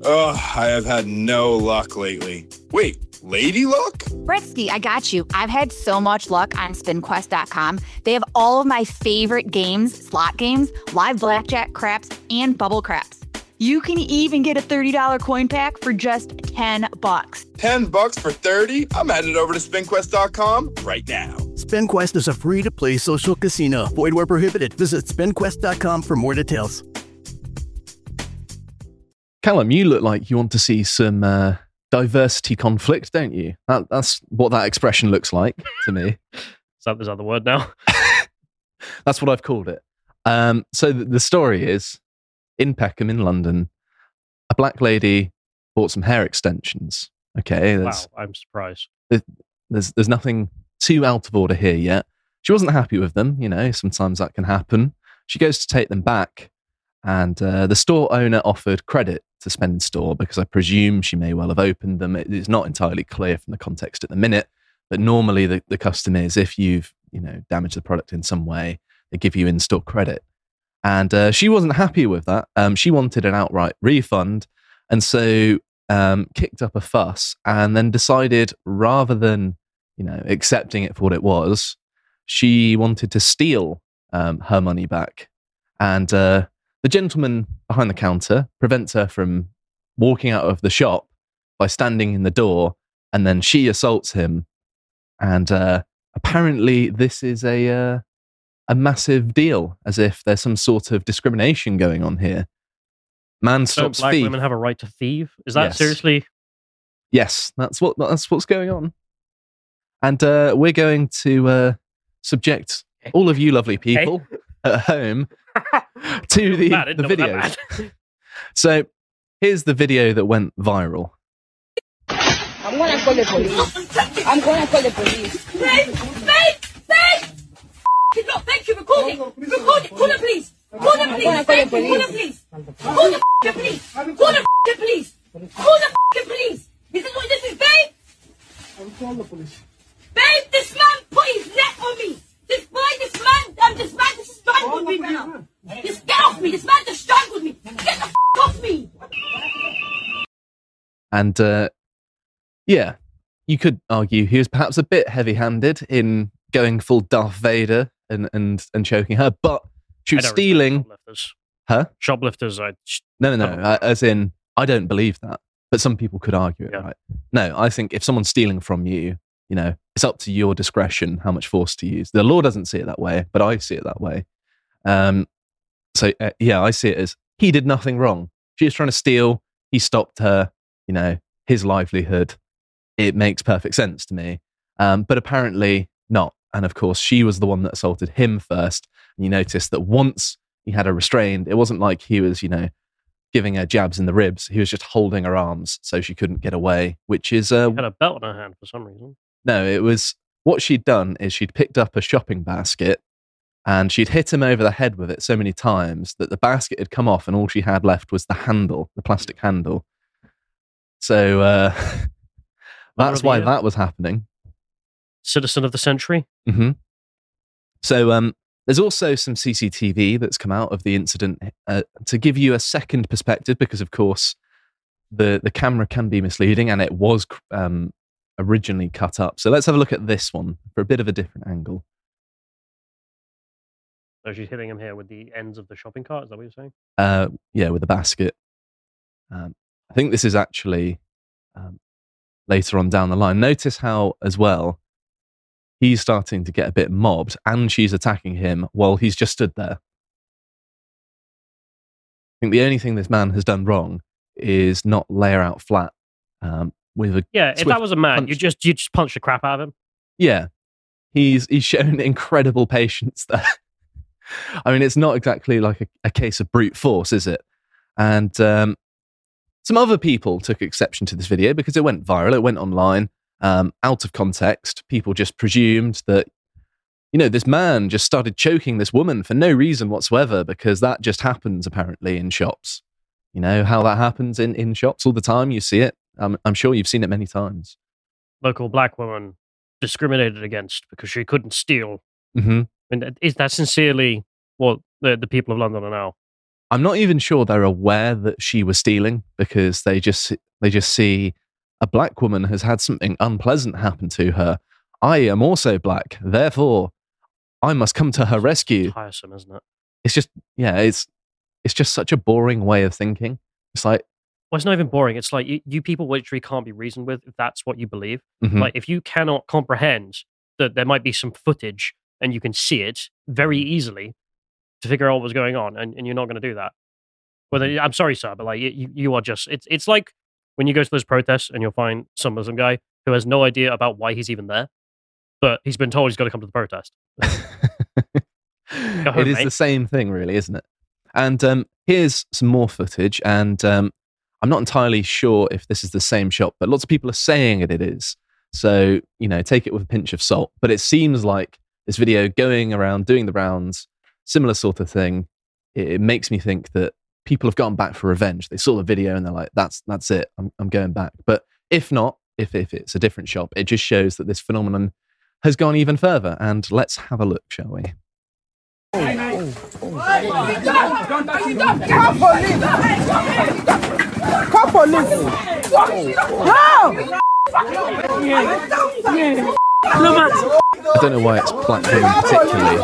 Ugh, I have had no luck lately. Wait, lady luck? Bretsky, I got you. I've had so much luck on SpinQuest.com. They have all of my favorite games, slot games, live blackjack, craps, and bubble craps. You can even get a $30 coin pack for just $10. $10 for 30? I'm headed over to SpinQuest.com right now. SpinQuest is a free-to-play social casino. Void where prohibited. Visit SpinQuest.com for more details. Callum, you look like you want to see some diversity conflict, don't you? That's what that expression looks like to me. Is that the word now? That's what I've called it. So the story is, in Peckham in London, a black lady bought some hair extensions. Okay, Wow, I'm surprised. There's nothing too out of order here yet. She wasn't happy with them, you know, sometimes that can happen. She goes to take them back, and the store owner offered credit to spend in store because I presume she may well have opened them. It's not entirely clear from the context at the minute, but normally the custom is if you've, you know, damaged the product in some way, they give you in-store credit. And she wasn't happy with that. She wanted an outright refund, and so kicked up a fuss, and then decided rather than, you know, accepting it for what it was, she wanted to steal her money back. And the gentleman behind the counter prevents her from walking out of the shop by standing in the door, and then she assaults him. And apparently this is a massive deal, as if there's some sort of discrimination going on here. Man stops Don't black thief. women have a right to thieve? Is that Yes. seriously? Yes, that's what's going on. And we're going to subject all of you lovely people at home to the, Man, I didn't the know that videos. bad. So here's the video that went viral. I'm gonna call the police. I'm gonna call the police. Babe! No, thank you. Record it. Call the police. Call the police. I'm gonna call the police. Call the police. Call the police. Call the police. Call the police. This is what this is, babe. I'm calling the police. Babe, this man put his neck on me. This man just strangled me now. Just get off me. This man just strangled me. Get the off me. And yeah, you could argue he was perhaps a bit heavy-handed in going full Darth Vader and choking her, but she was I don't respect stealing. shoplifters. Huh? Shoplifters, No. As in, I don't believe that, but some people could argue it, Yeah. right? No, I think if someone's stealing from you, you know, it's up to your discretion how much force to use. The law doesn't see it that way, but I see it that way. So yeah, I see it as he did nothing wrong. She was trying to steal. He stopped her. You know, his livelihood. It makes perfect sense to me. But apparently not. And of course, she was the one that assaulted him first. And you notice that once he had her restrained, it wasn't like he was, you know, giving her jabs in the ribs. He was just holding her arms so she couldn't get away, which is... had a belt in her hand for some reason. No, it was... What she'd done is she'd picked up a shopping basket and she'd hit him over the head with it so many times that the basket had come off and all she had left was the handle, the plastic handle. So that's why that was happening. Citizen of the century. Mm-hmm. So there's also some CCTV that's come out of the incident to give you a second perspective, because of course the camera can be misleading and it was originally cut up. So let's have a look at this one for a bit of a different angle. So she's hitting him here with the ends of the shopping cart. Is that what you're saying? Yeah, with a basket. I think this is actually later on down the line. Notice how, as well, he's starting to get a bit mobbed and she's attacking him while he's just stood there. I think the only thing this man has done wrong is not lay her out flat with a If that was a man, punch. you just punch the crap out of him. Yeah, he's shown incredible patience there. I mean, it's not exactly like a case of brute force, is it? And some other people took exception to this video because it went viral, it went online, out of context. People just presumed that, you know, this man just started choking this woman for no reason whatsoever, because that just happens apparently in shops. You know how that happens in shops all the time. You see it. I'm sure you've seen it many times. Local black woman discriminated against because she couldn't steal. Mm-hmm. I mean, is that sincerely what the people of London are now? I'm not even sure they're aware that she was stealing, because they just see a black woman has had something unpleasant happen to her. I am also black, therefore I must come to her rescue. It's tiresome, isn't it? It's just, yeah, it's just such a boring way of thinking. It's like, well, it's not even boring. It's like you people literally can't be reasoned with if that's what you believe. mhm. Like, if you cannot comprehend that there might be some footage and you can see it very easily to figure out what's going on, and you're not going to do that. Whether I'm sorry, sir, but like you are just it's like when you go to those protests and you'll find some Muslim guy who has no idea about why he's even there, but he's been told he's got to come to the protest. Go home, it is mate. the same thing, really, isn't it? And here's some more footage, and I'm not entirely sure if this is the same shop, but lots of people are saying it is. So, take it with a pinch of salt. But it seems like this video going around, doing the rounds, similar sort of thing. It makes me think that people have gone back for revenge. They saw the video and they're like, that's it. I'm going back. But if not, if it's a different shop, it just shows that this phenomenon has gone even further. And let's have a look, shall we? Call police. I don't know why it's black women particularly.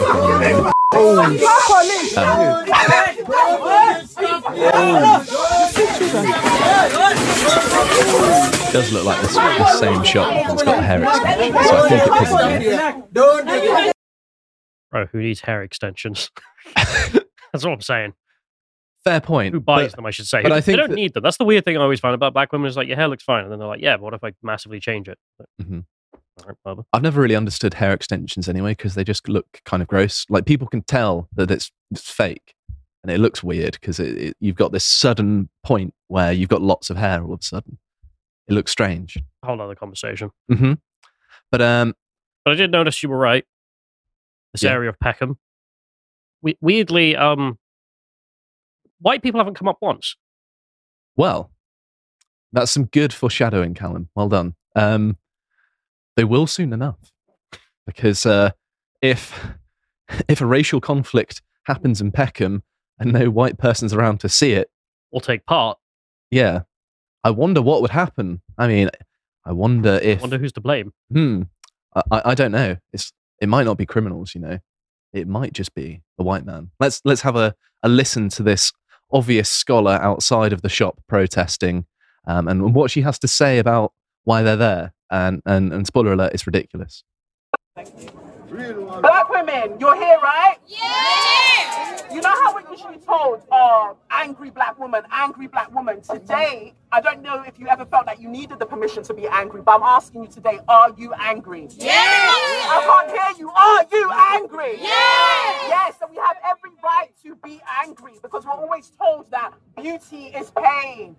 It does look like the same shop that's got the hair extension, so I think it probably is. Bro, who needs hair extensions? That's what I'm saying. Fair point. Who buys them, I should say. but I think they don't that- need them. That's the weird thing I always find about black women is like, your hair looks fine. And then they're like, yeah, but what if I massively change it? Mhm. All right, whatever. I've never really understood hair extensions anyway, because they just look kind of gross. Like, people can tell that it's fake, and it looks weird because you've got this sudden point where you've got lots of hair all of a sudden. It looks strange. A whole other conversation. Mm-hmm. But But I did notice you were right. This Yeah. area of Peckham. Weirdly, white people haven't come up once. well, that's some good foreshadowing, Callum. Well done. They will soon enough, because if a racial conflict happens in Peckham and no white person's around to see it, Or take part. yeah, I wonder what would happen. I mean, I wonder if Wonder who's to blame. I don't know. It might not be criminals, It might just be a white man. Let's have a listen to this obvious scholar outside of the shop protesting, and what she has to say about why they're there. And spoiler alert, it's ridiculous. Black women, you're here, right? Yeah! You know how we're usually told, angry black woman, angry black woman. Today, I don't know if you ever felt that you needed the permission to be angry, but I'm asking you today, are you angry? Yeah! I can't hear you. Are you angry? Yeah! Yes, and we have every right to be angry, because we're always told that beauty is pain.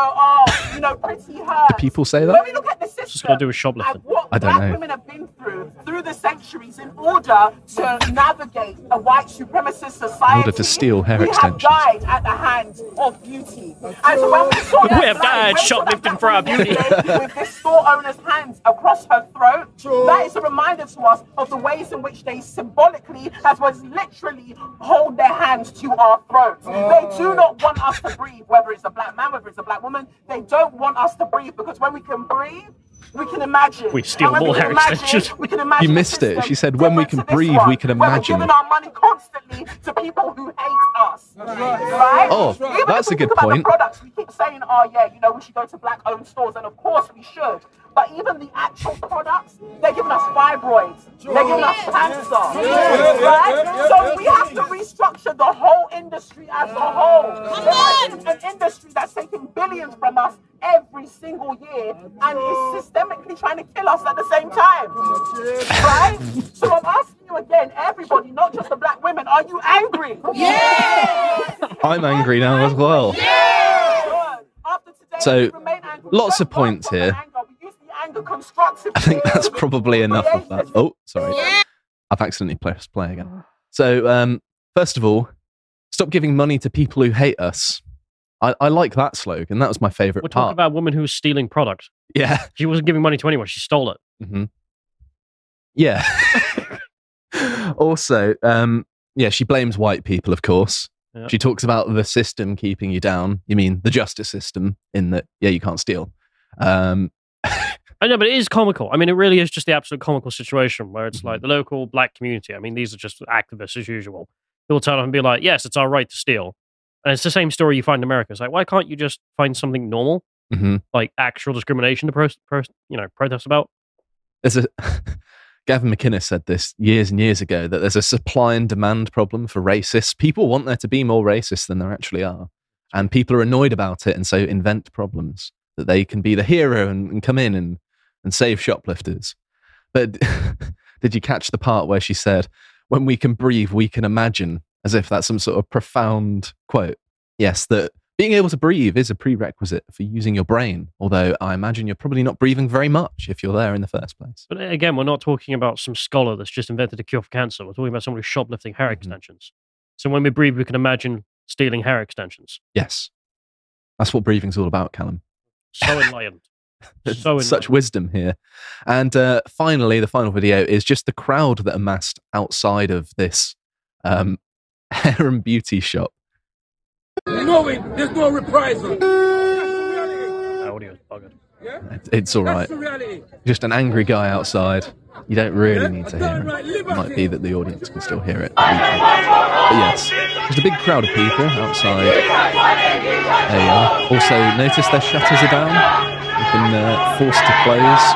Pretty hurts. People say that? When we look at the system, Just gotta do with shoplifting. and what I don't black know. women have been through the centuries in order to navigate a white supremacist society. In order to steal hair we extensions. have died at the hands of beauty. And so when we saw that We have died shoplifting for our beauty. with this store owner's hands across her throat, that is a reminder to us of the ways in which they symbolically, as well as literally, hold their hands to our throats. They do not want us to breathe, whether it's a black man, whether it's a black woman. They don't want us to breathe, because when we can breathe, we can imagine. We steal And when more we can hair imagine, extensions. we can imagine You a missed it. system She said, when we different can to this breathe, one, we can where imagine. we're giving our money constantly to people who hate us. Right? Oh, Even that's if we a good think about point. The products, we keep saying, we should go to black-owned stores, and of course we should. But even the actual products, they're giving us fibroids. They're giving us cancer. Right? So we have to restructure the whole industry as a whole. Imagine an industry that's taking billions from us every single year and is systemically trying to kill us at the same time. Right? So I'm asking you again, everybody, not just the black women, are you angry? Yeah! I'm angry now as well. Yeah! After today, So, we remain angry. We lots don't of points run from here. the anger. We use the anger constructively. I think that's probably enough of that. Oh, sorry. I've accidentally pressed play again. So, first of all, stop giving money to people who hate us. I like that slogan. That was my favourite We're talking part. about a woman who was stealing product. Yeah. She wasn't giving money to anyone. She stole it. Mm-hmm. Yeah. Also, she blames white people, of course. Yeah. She talks about the system keeping you down. You mean the justice system, in that, yeah, you can't steal. I know, but it is comical. I mean, it really is just the absolute comical situation where it's like the local black community. I mean, these are just activists as usual. They'll tell them and be like, yes, it's our right to steal. And it's the same story you find in America. It's like, why can't you just find something normal, like actual discrimination to protest about? There's a Gavin McInnes said this years and years ago, that there's a supply and demand problem for racists. People want there to be more racists than there actually are. And people are annoyed about it, and so invent problems that they can be the hero and come in and save shoplifters. But did you catch the part where she said, when we can breathe, we can imagine, as if that's some sort of profound quote? Yes, that being able to breathe is a prerequisite for using your brain, although I imagine you're probably not breathing very much if you're there in the first place. But again, we're not talking about some scholar that's just invented a cure for cancer. We're talking about somebody shoplifting hair extensions. So when we breathe, we can imagine stealing hair extensions. Yes. That's what breathing's all about, Callum. So enlightened. Such wisdom here. And finally, the final video is just the crowd that amassed outside of this hair and beauty shop. There's no reprisal. Audio's buggered. It's all right. Just an angry guy outside. You don't really need to hear him. It might be that the audience can still hear it. But yes, there's a big crowd of people outside. There you are. Also, notice their shutters are down. They've been forced to close.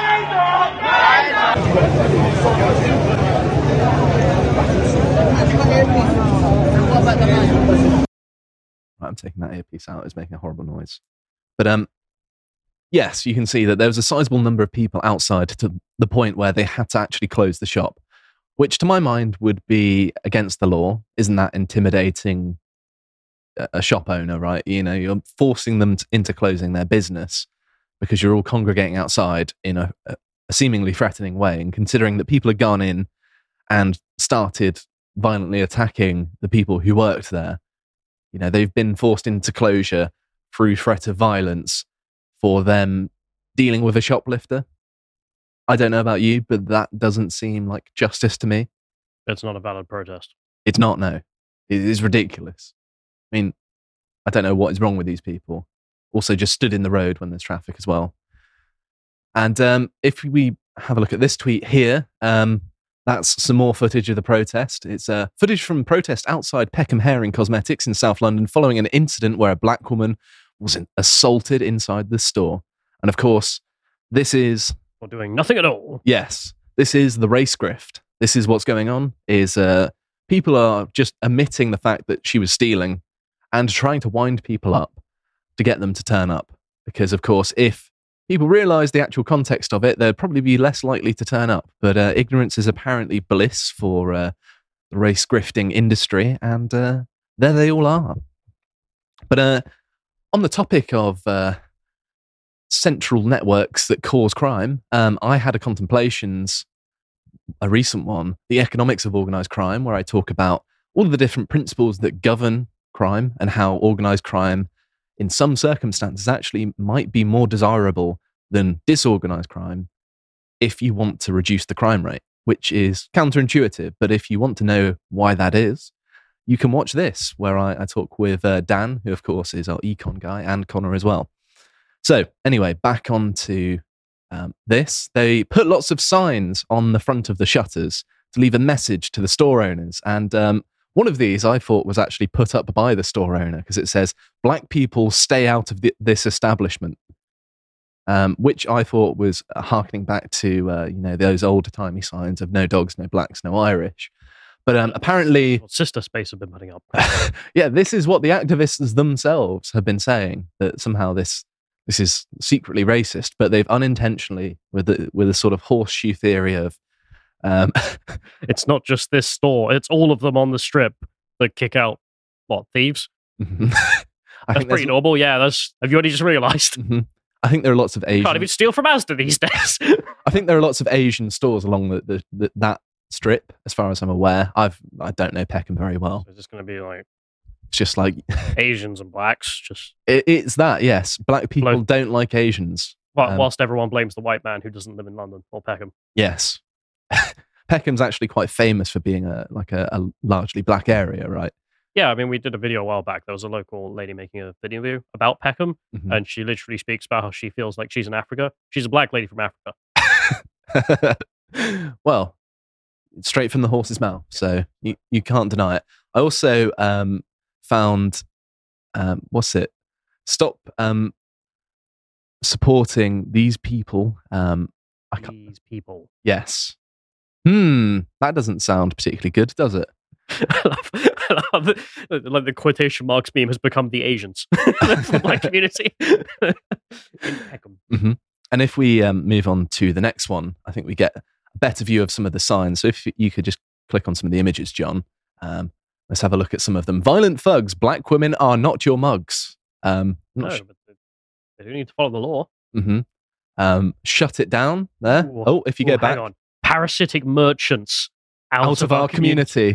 Right, I'm taking that earpiece out. It's making a horrible noise. But yes, you can see that there was a sizable number of people outside to the point where they had to actually close the shop, which to my mind would be against the law. Isn't that intimidating a shop owner, right? You know, you're forcing them into closing their business because you're all congregating outside in a seemingly threatening way. And considering that people had gone in and started violently attacking the people who worked there, you know, they've been forced into closure through threat of violence for them dealing with a shoplifter. I don't know about you, but that doesn't seem like justice to me. It's not a valid protest. It's not, no. It is ridiculous. I mean, I don't know what is wrong with these people. Also just stood in the road when there's traffic as well. And if we have a look at this tweet here, that's some more footage of the protest. It's footage from protest outside Peckham Hair and Cosmetics in South London following an incident where a black woman was assaulted inside the store. And of course, this is... Or doing nothing at all. Yes. This is the race grift. This is what's going on, is people are just omitting the fact that she was stealing and trying to wind people up to get them to turn up. Because, of course, if people realise the actual context of it, they'd probably be less likely to turn up. But ignorance is apparently bliss for the race grifting industry, and there they all are. But on the topic of central networks that cause crime, I had a recent one, The Economics of Organised Crime, where I talk about all of the different principles that govern crime and how organised crime, in some circumstances, actually might be more desirable than disorganised crime if you want to reduce the crime rate, which is counterintuitive. But if you want to know why that is, you can watch this, where I talk with Dan, who of course is our econ guy, and Connor as well. So anyway, back on to this. They put lots of signs on the front of the shutters to leave a message to the store owners. And one of these I thought was actually put up by the store owner, because it says, "Black people stay out of this establishment," which I thought was harkening back to, those old-timey signs of no dogs, no blacks, no Irish. But apparently... Sister Space have been putting up. Yeah, this is what the activists themselves have been saying, that somehow this is secretly racist, but they've unintentionally, with a sort of horseshoe theory of... It's not just this store, it's all of them on the strip that kick out, thieves? That's pretty normal, yeah. Have you already just realised? Mm-hmm. I think there are lots of Asian... Can't even steal from Asda these days. I think there are lots of Asian stores along that strip, as far as I'm aware. I don't know Peckham very well. So it's just going to be like... It's just like... Asians and blacks, just... It's that, yes. Black people don't like Asians. Whilst everyone blames the white man who doesn't live in London or Peckham. Yes. Peckham's actually quite famous for being a largely black area, right? Yeah, I mean, we did a video a while back. There was a local lady making a video about Peckham, and she literally speaks about how she feels like she's in Africa. She's a black lady from Africa. Well, straight from the horse's mouth, so you can't deny it. I also found, stop supporting these people. These people. Yes. That doesn't sound particularly good, does it? I love like the quotation marks meme has become the Asians from the black community in Peckham. And if we move on to the next one, I think we get a better view of some of the signs. So if you could just click on some of the images, John, let's have a look at some of them. Violent thugs, black women are not your mugs. But they do need to follow the law. Shut it down there. If you go back. On. Parasitic merchants out of our community.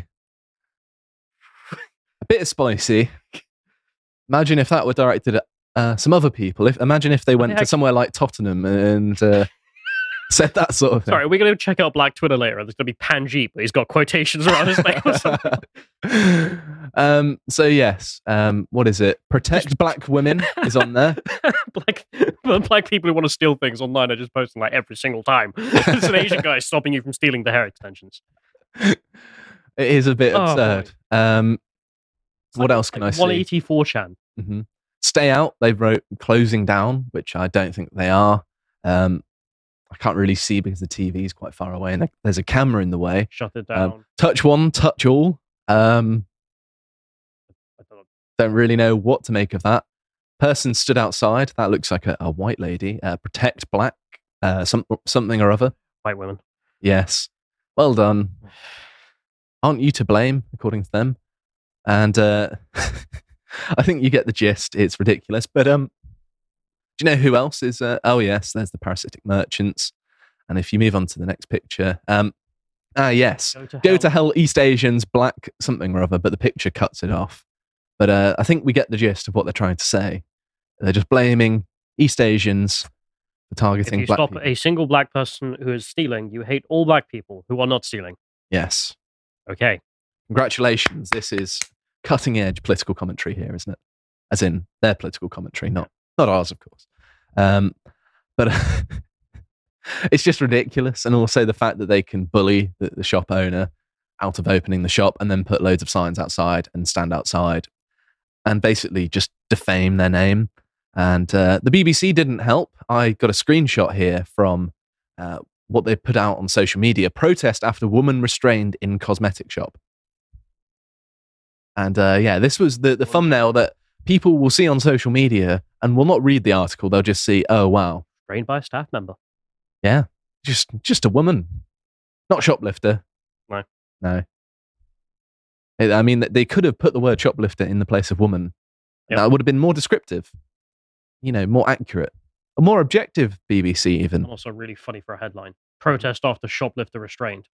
A bit spicy. Imagine if that were directed at some other people. Imagine if they went to somewhere like Tottenham and said that sort of thing. Sorry, we're going to check out Black Twitter later. There's going to be Panjeep, but he's got quotations around his name or something. So yes, what is it? Protect black women is on there. Black people who want to steal things online are just posting like every single time. It's an Asian guy stopping you from stealing the hair extensions. It is a bit absurd. What else can I see? 180 4chan. Stay out. They wrote closing down, which I don't think they are. I can't really see because the TV is quite far away and there's a camera in the way. Shut it down. Touch one, touch all. Don't really know what to make of that. Person stood outside. That looks like a white lady. Protect black, something or other. White women. Yes. Well done. Aren't you to blame, according to them? And I think you get the gist. It's ridiculous. But do you know who else is? Oh, yes, there's the parasitic merchants. And if you move on to the next picture, yes, Go to hell, East Asians, black something or other, but the picture cuts it off. But I think we get the gist of what they're trying to say. They're just blaming East Asians for targeting black people. If you stop a single black person who is stealing, you hate all black people who are not stealing. Yes. Okay. Congratulations. This is cutting edge political commentary here, isn't it? As in their political commentary, not ours, of course. But it's just ridiculous. And also the fact that they can bully the shop owner out of opening the shop and then put loads of signs outside and stand outside and basically just defame their name. And the BBC didn't help. I got a screenshot here from what they put out on social media. Protest after woman restrained in cosmetic shop. And this was the thumbnail that people will see on social media and will not read the article. They'll just see, oh, wow. Restrained by a staff member. Yeah. Just a woman. Not shoplifter. No. I mean, they could have put the word shoplifter in the place of woman. Yep. That would have been more descriptive. More accurate. A more objective BBC even. And also really funny for a headline. Protest after shoplifter restrained.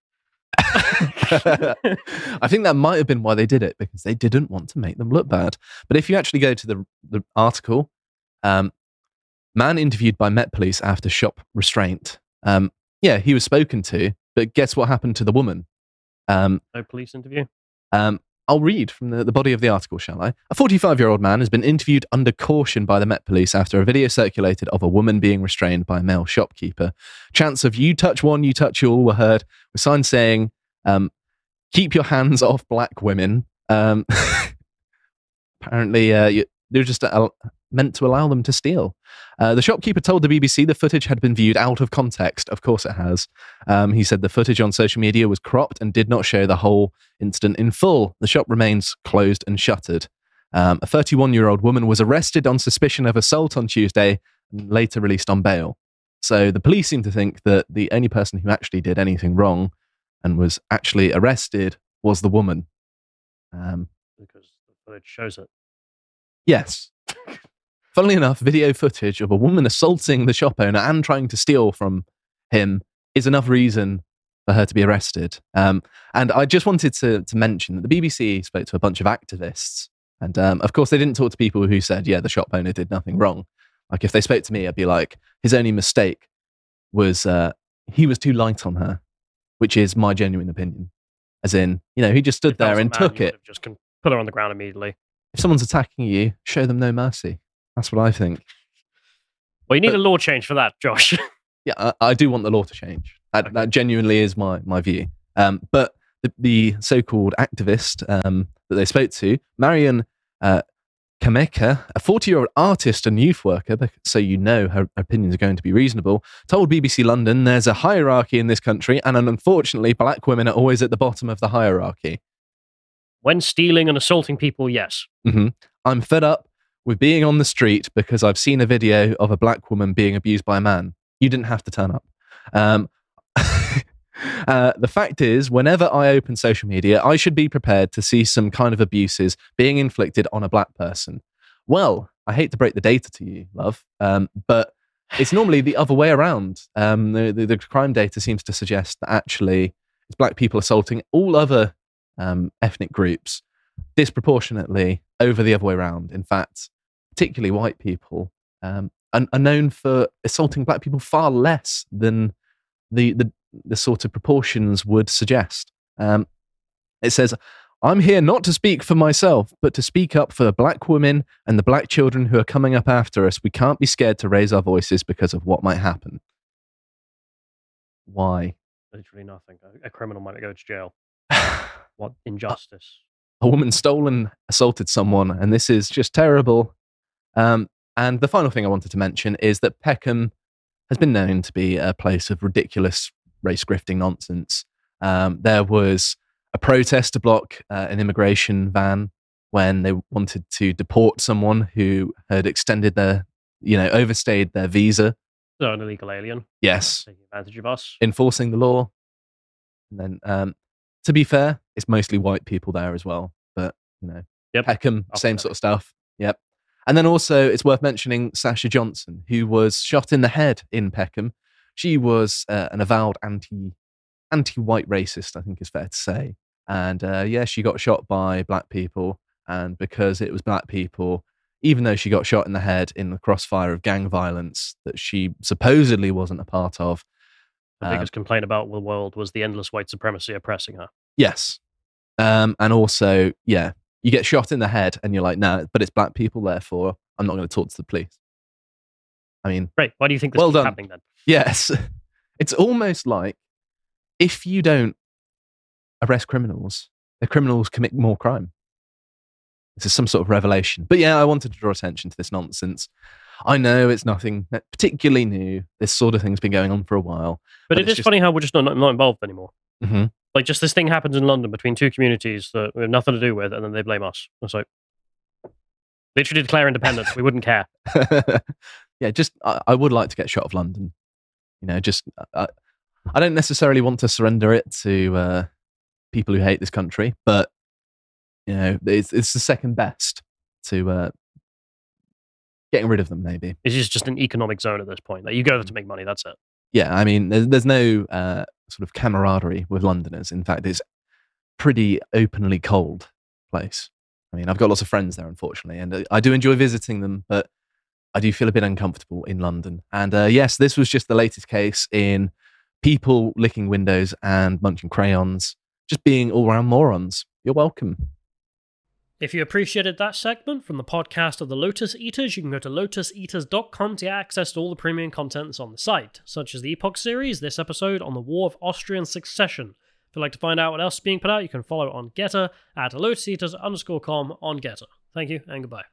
I think that might have been why they did it, because they didn't want to make them look bad. But if you actually go to the article, man interviewed by Met Police after shop restraint. He was spoken to, but guess what happened to the woman? No police interview? I'll read from the body of the article, shall I? A 45-year-old man has been interviewed under caution by the Met Police after a video circulated of a woman being restrained by a male shopkeeper. Chants of "you touch one, you touch all" were heard, with signs saying, "keep your hands off black women." Apparently, they're just meant to allow them to steal. The shopkeeper told the BBC the footage had been viewed out of context. Of course it has. He said the footage on social media was cropped and did not show the whole incident in full. The shop remains closed and shuttered. A 31-year-old woman was arrested on suspicion of assault on Tuesday and later released on bail. So the police seem to think that the only person who actually did anything wrong and was actually arrested was the woman. Because the footage shows it. Yes. Funnily enough, video footage of a woman assaulting the shop owner and trying to steal from him is enough reason for her to be arrested. And I just wanted to mention that the BBC spoke to a bunch of activists. And of course, they didn't talk to people who said, the shop owner did nothing wrong. Like if they spoke to me, I'd be like, his only mistake was he was too light on her, which is my genuine opinion. As in, he just stood there and took it. Just Put her on the ground immediately. If someone's attacking you, show them no mercy. That's what I think. Well, you need a law change for that, Josh. Yeah, I do want the law to change. That genuinely is my view. But the so-called activist that they spoke to, Marian Kameka, a 40-year-old artist and youth worker, so you know her opinions are going to be reasonable, told BBC London there's a hierarchy in this country, and unfortunately, black women are always at the bottom of the hierarchy. When stealing and assaulting people, yes. Mm-hmm. I'm fed up with being on the street because I've seen a video of a black woman being abused by a man. You didn't have to turn up. The fact is, whenever I open social media, I should be prepared to see some kind of abuses being inflicted on a black person. Well, I hate to break the data to you, love, but it's normally the other way around. The crime data seems to suggest that actually it's black people assaulting all other ethnic groups disproportionately over the other way around. In fact, particularly white people are known for assaulting black people far less than the sort of proportions would suggest. It says, I'm here not to speak for myself, but to speak up for the black women and the black children who are coming up after us. We can't be scared to raise our voices because of what might happen. Why? Literally nothing. A criminal might go to jail. What injustice. A woman stole and assaulted someone, and this is just terrible. And the final thing I wanted to mention is that Peckham has been known to be a place of ridiculous race grifting nonsense. There was a protest to block an immigration van when they wanted to deport someone who had extended overstayed their visa. So an illegal alien. Yes. Taking advantage of us. Enforcing the law. And then, to be fair, it's mostly white people there as well. But, yep. Peckham, same sort of stuff. Yep. And then also, it's worth mentioning Sasha Johnson, who was shot in the head in Peckham. She was an avowed anti-white racist, I think is fair to say. And she got shot by black people. And because it was black people, even though she got shot in the head in the crossfire of gang violence that she supposedly wasn't a part of. The biggest complaint about the world was the endless white supremacy oppressing her. Yes. And also, you get shot in the head and you're like, nah, but it's black people, therefore I'm not going to talk to the police. I mean... Great. Why do you think this is happening then? Yes. It's almost like if you don't arrest criminals, the criminals commit more crime. This is some sort of revelation. But I wanted to draw attention to this nonsense. I know it's nothing particularly new. This sort of thing's been going on for a while. But it is funny how we're just not involved anymore. Mm-hmm. Like, just this thing happens in London between two communities that we have nothing to do with, and then they blame us. It's like, literally declare independence. We wouldn't care. I would like to get shot of London. I don't necessarily want to surrender it to people who hate this country, but it's the second best to getting rid of them. Maybe it's just an economic zone at this point. Like, you go there to make money. That's it. Yeah, I mean, there's no sort of camaraderie with Londoners. In fact, it's pretty openly cold place. I mean, I've got lots of friends there, unfortunately, and I do enjoy visiting them, but I do feel a bit uncomfortable in London. And yes, this was just the latest case in people licking windows and munching crayons, just being all-round morons. You're welcome. If you appreciated that segment from the podcast of the Lotus Eaters, you can go to lotuseaters.com to access all the premium contents on the site, such as the Epoch series, this episode on the War of Austrian Succession. If you'd like to find out what else is being put out, you can follow on Getter at lotuseaters_com on Getter. Thank you and goodbye.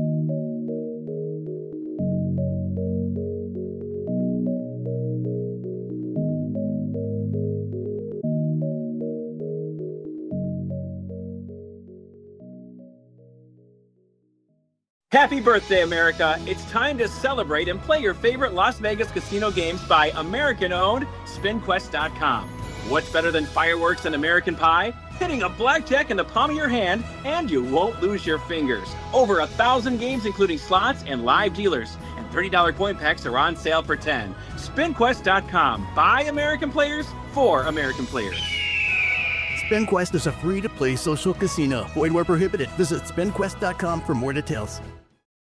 Happy birthday, America. It's time to celebrate and play your favorite Las Vegas casino games by American-owned SpinQuest.com. What's better than fireworks and American pie? Hitting a blackjack in the palm of your hand, and you won't lose your fingers. Over 1,000 games, including slots and live dealers. And $30 coin packs are on sale for $10. SpinQuest.com. By American players, for American players. SpinQuest is a free-to-play social casino. Void where prohibited. Visit SpinQuest.com for more details.